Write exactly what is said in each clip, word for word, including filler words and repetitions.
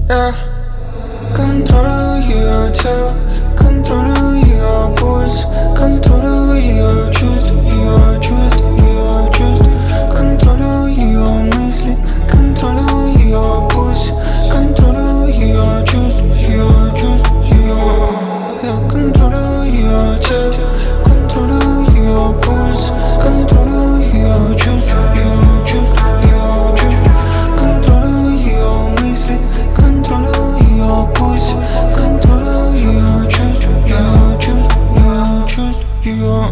Я контролирую ее тело, контролирую ее пульс, контролирую ее чувства, ее чувства, ее чувства, контролирую ее мысли, контролирую ее пульс, контролирую ее чувства, ее чувства, ее. Я контролирую ее тело, контролирую ее пульс, контролирую ее чувства, ее чувства, ее чувства, контролирую ее мысли, контролирую ее пульс, контролирую ее чувства, ее чувства, ее чувства, ее.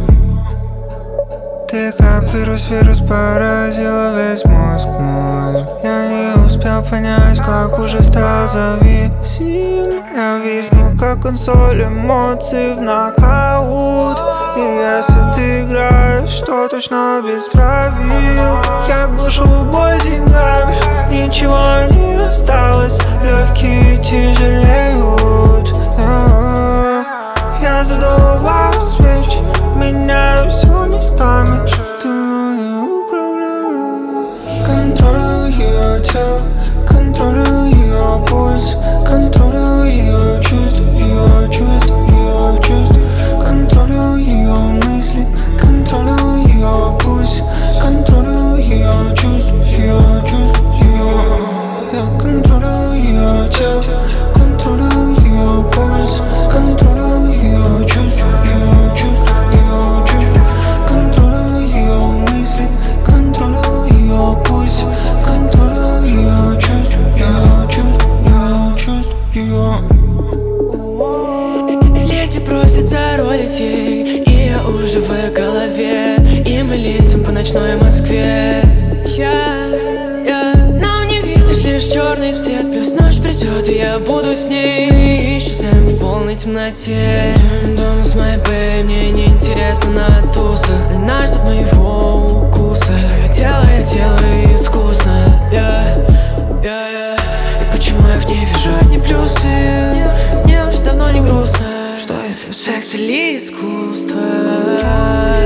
Ты как вирус, вирус поразила весь мозг мой. Я не успел понять, как уже стал зависим. Я висну, как консоль эмоций в нокаут. И если ты играешь, то точно без правил. Я глушу боль деньгами, ничего не осталось. Легкие тяжелеют. Я задуваю свечи, меняю все местами. Ты не управляешь. Контролирую ее тело, контролирую ее пульс, контролирую ее чувства, ее чувства, ее чувства, контролирую ее мысли, контролирую ее пульс, контролирую ее чувства, ее чувства, ее. Я контролирую ее тело, контролирую ее пульс, контролирую ее чувства, ее чувства, ее чувства, контролирую ее мысли, контролирую ее пульс, контролирую ее чувства, ее чувства, ее чувства, ее. Леди просят заролить ей, и я уже в их голове. И мы летим по ночной Москве. Я, я, нам не видишь лишь черный цвет. Плюс ночь придет, и я буду с ней. Исчезаем в полной темноте. Твоим домом с моей бэй, мне неинтересно на туса. Нас ждут моего укуса. Что я делаю, я делаю искусно. Я, я, я. И почему я в ней вижу одни плюсы? Мне уже давно не грустно. Что это, секс или искусство?